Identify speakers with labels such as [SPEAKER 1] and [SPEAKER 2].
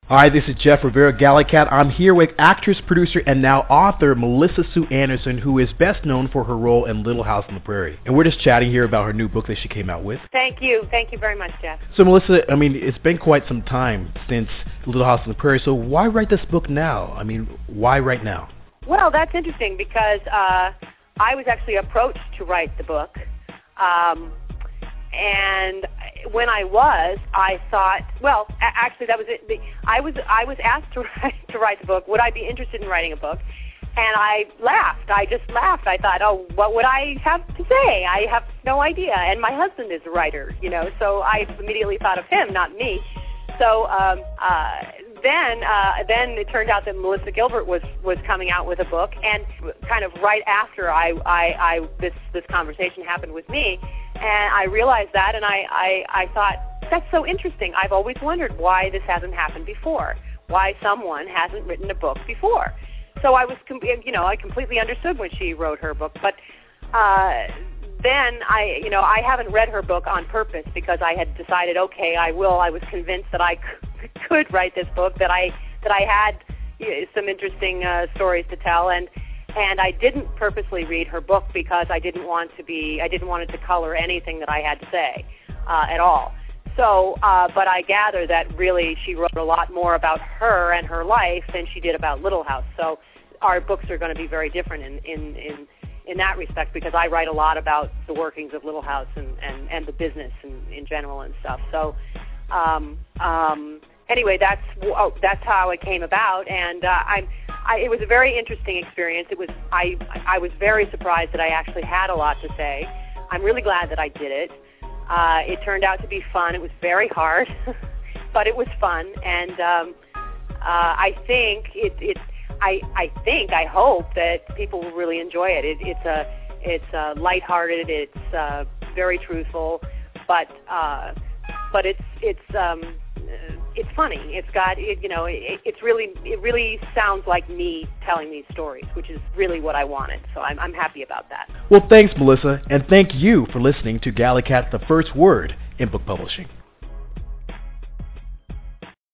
[SPEAKER 1] Hi, this is Jeff Rivera Gallicat. I'm here with actress, producer, and now author Melissa Sue Anderson, who is best known for her role in Little House on the Prairie. And we're just chatting here about her new book that she came out with.
[SPEAKER 2] Thank you. Thank you very much, Jeff.
[SPEAKER 1] So, Melissa, I mean, it's been quite some time since Little House on the Prairie, so why write this book now? I mean, why right now?
[SPEAKER 2] Well, that's interesting because I was actually approached to write the book. And when I thought, well, actually that was it. I was asked to write the book. Would I be interested in writing a book? And I laughed. I just laughed. I thought, oh, what would I have to say? I have no idea. And my husband is a writer, so I immediately thought of him, not me. So then it turned out that Melissa Gilbert was coming out with a book, and kind of right after this conversation happened with me, and I realized that, and I thought, that's so interesting. I've always wondered why this hasn't happened before, why someone hasn't written a book before. So I completely understood when she wrote her book, but then I haven't read her book on purpose because I had decided, okay, I will. I was convinced that I could write this book, that I had some interesting stories to tell, and I didn't purposely read her book because I didn't want it to color anything that I had to say at all. So, but I gather that really she wrote a lot more about her and her life than she did about Little House. So our books are going to be very different in that respect, because I write a lot about the workings of Little House and the business in general and stuff. So anyway, that's how it came about, and it was a very interesting experience. I was very surprised that I actually had a lot to say. I'm really glad that I did it. It turned out to be fun. It was very hard, but it was fun, and I hope that people will really enjoy it. It's lighthearted. It's very truthful, but it's funny. It really sounds like me telling these stories, which is really what I wanted. So I'm happy about that.
[SPEAKER 1] Well, thanks, Melissa, and thank you for listening to Gallicat, the first word in book publishing.